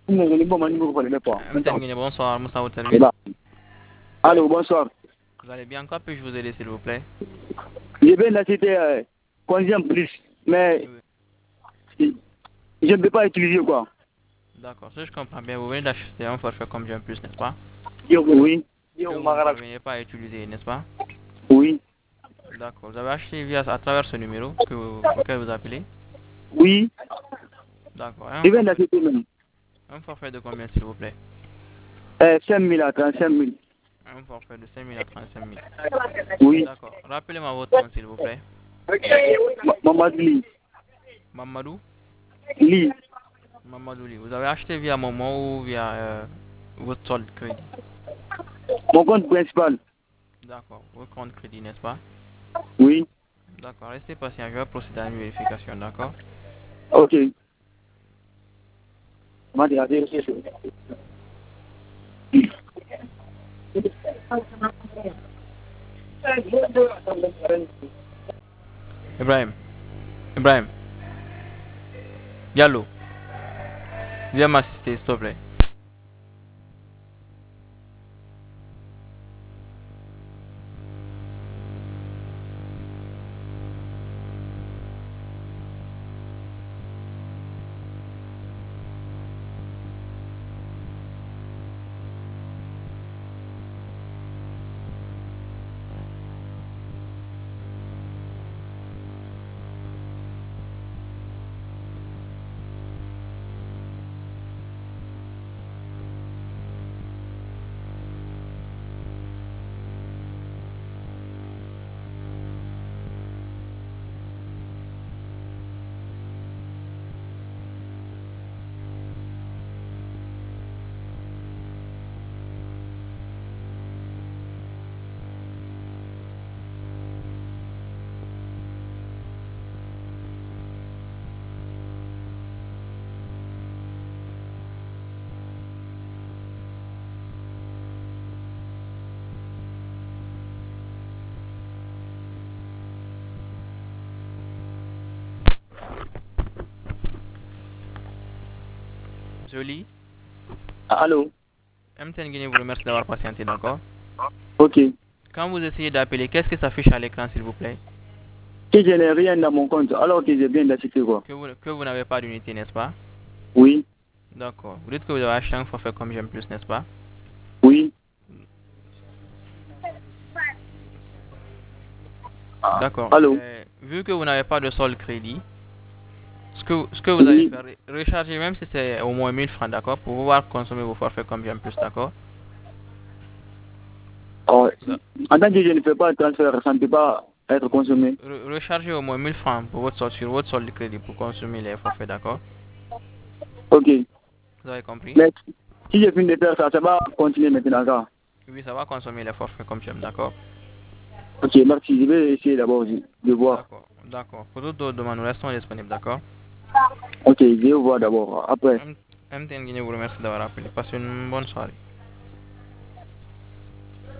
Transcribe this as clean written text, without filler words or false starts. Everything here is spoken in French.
Bonsoir, Moussa au Eh service. ben, allô, bonsoir. Vous allez bien? Quoi puis-je vous aider, s'il vous plaît? Je viens d'acheter Condition Plus, mais Oui. je ne peux pas utiliser quoi. D'accord, si je comprends bien, vous venez d'acheter un forfait comme Jean Plus, n'est-ce pas? Oui, Que vous ne parvenez pas à utiliser, n'est-ce pas? oui, D'accord, vous avez acheté à travers ce numéro auquel vous appelez? oui. D'accord, Je viens d'acheter même. un forfait de combien, s'il vous plaît? 5 000 à 35 000. Un forfait de 5 000 à 35 000. Oui. D'accord, rappelez-moi votre nom, s'il vous plaît. Mamadou Ly. Mamadou? Ly. Mamadou Ly. Vous avez acheté via Momo ou via votre solde crédit? Mon compte principal. D'accord, votre compte crédit, n'est-ce pas? Oui. D'accord, restez patient, je vais procéder à une vérification, d'accord? Ok. Ibrahim, Ibrahim, Diallo, viens m'assister, s'il te plaît. Joli, Allô. MTN Guinée vous remercie d'avoir patienté, d'accord? Ok. Quand vous essayez d'appeler, qu'est-ce que ça affiche à l'écran, s'il vous plaît? Que je n'ai rien dans mon compte, alors que je viens d'acheter quoi. Que vous n'avez pas d'unité, n'est-ce pas? Oui. D'accord. Vous dites que vous avez acheté un forfait comme J'aime plus, n'est-ce pas? Oui. D'accord. Allô. Vu que vous n'avez pas de solde crédit, ce que vous allez Oui. faire, recharger même si c'est au moins 1000 francs, d'accord? Pour pouvoir consommer vos forfaits comme J'aime plus, d'accord? Oh, Vous en tant que je ne fais pas de transfert, ça ne peut pas être consommé. rechargez au moins 1000 francs pour sur votre solde de crédit pour consommer les forfaits, d'accord? Ok. Vous avez compris? Mais si je finis de faire ça, ça va continuer maintenant. Quoi. Oui, ça va consommer les forfaits comme j'aime, d'accord? Ok, merci. Je vais essayer d'abord de voir. D'accord, d'accord. Pour d'autres demandes, nous restons disponibles, d'accord? Ok, je vais voir d'abord. Après. MTN Guinée vous remercie d'avoir appelé. Passez une bonne soirée.